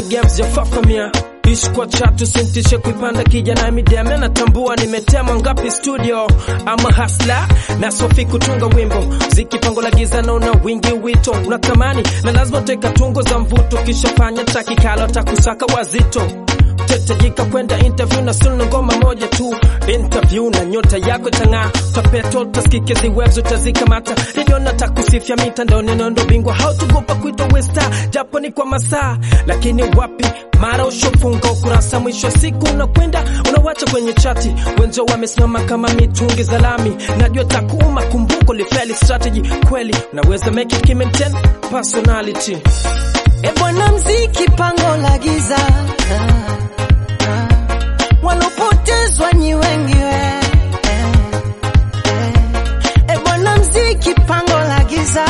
games ya fafamia. Ishi kwa chatu sintishe kuipanda kijana mideme. Natambua nimetema ngapi studio ama hasla na sofi kutunga wimbo. Ziki pango la giza na una wingi wito. Unatamani na lazima teka tungo za mvuto. Kisha fanya taki kalo takusaka wazito. Tetajika kwenda interview na sulu ngoma moja tu. Interview na nyota yako tanga. Tapeto taskike ziwezo tazika mata. Radio na takusifia mitandao nendo bingwa. How to go pa kuito westa japo ni kwa masaa. Lakini wapi mara ushofunga ukurasa. Mwisho siku unakwenda unawacha kwenye chati. Wenzo wamesimama kama mitungi za lami. Najua takuuma kumbuko lifeli strategy. Kweli unaweza make it maintain personality. Bwana mziki pango la giza. Walopotezwa ni wengi we. Bwana mziki pango la giza.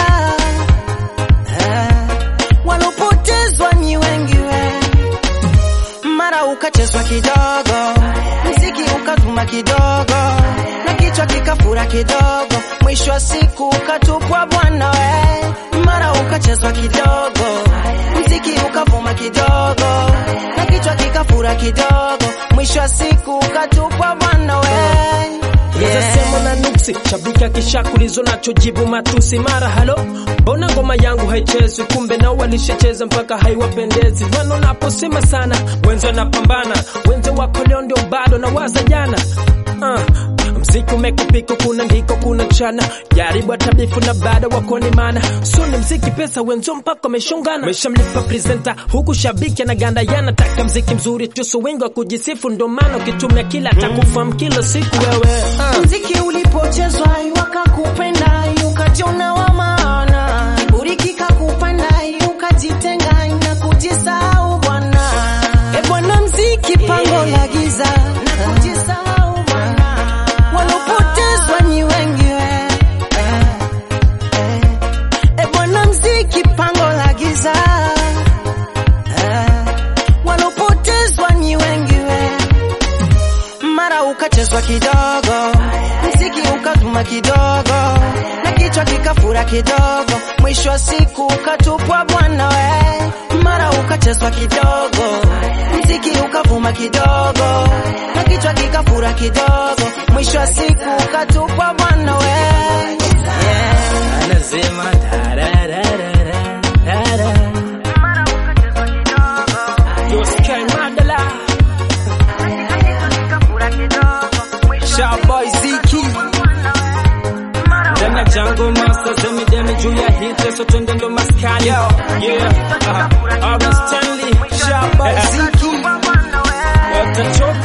Walopotezwa ni wengi we. Mara ukachezwa kidogo, mziki ukatuma kidogo, na kichwa kikafura kidogo, mwisho wa siku ukatupwa bwana we. Mara ukachezwa kidogo, mziki ukavuma kidogo, na kichwa kikafura kidogo, mwisho wa siku ukatupwa bwana we. Neza sema na nuksi, shabika kishakulizo nacho jibu matusi. Mara halo, mbona ngoma yangu haichezwi? Kumbe na walishacheza mpaka haiwapendezi. Wano naposema sana, wenzo napambana. Wenzo wako leo ndio bado na waza jana. Mziki umekupiko kuna ndiko kuna chana. Jaribu atabifu na bado wako ni mana. So ni mziki pesa wenzo mpaka meshongana. Meshamlipa presenter huku shabiki na ganda yana. Taka mziki mzuri tuso wengi wa kujisifu. Ndo maana ukitumia kila takufahamu kila siku wewe. Mziki ulipochezwa wakakupenda ukajiona wa maana. Urikika kupanda ukajitenga na kujisahau bwana. Bwana mziki pango la giza na kujisahau bwana. Walopotezwa ni wengi we. Bwana mziki pango la giza. Walopotezwa ni wengi we. Mara ukachezwa kidogo, mziki ukatuma kidogo, na kichwa kikafura kidogo, mwisho wa siku ukatupwa bwana we. Mara ukachezwa kidogo, mziki ukavuma kidogo, na kichwa kikafura kidogo, mwisho wa siku ukatupwa bwana we. Anasema tarararara. Mara ukachezwa kidogo, Yo Sky Mandela. Shaboy Ziki Dana Django Master Zemi Demi Julia Hit So twende ndo maskani. Yeah Aaron Stanley Shaboy Ziki Watachoka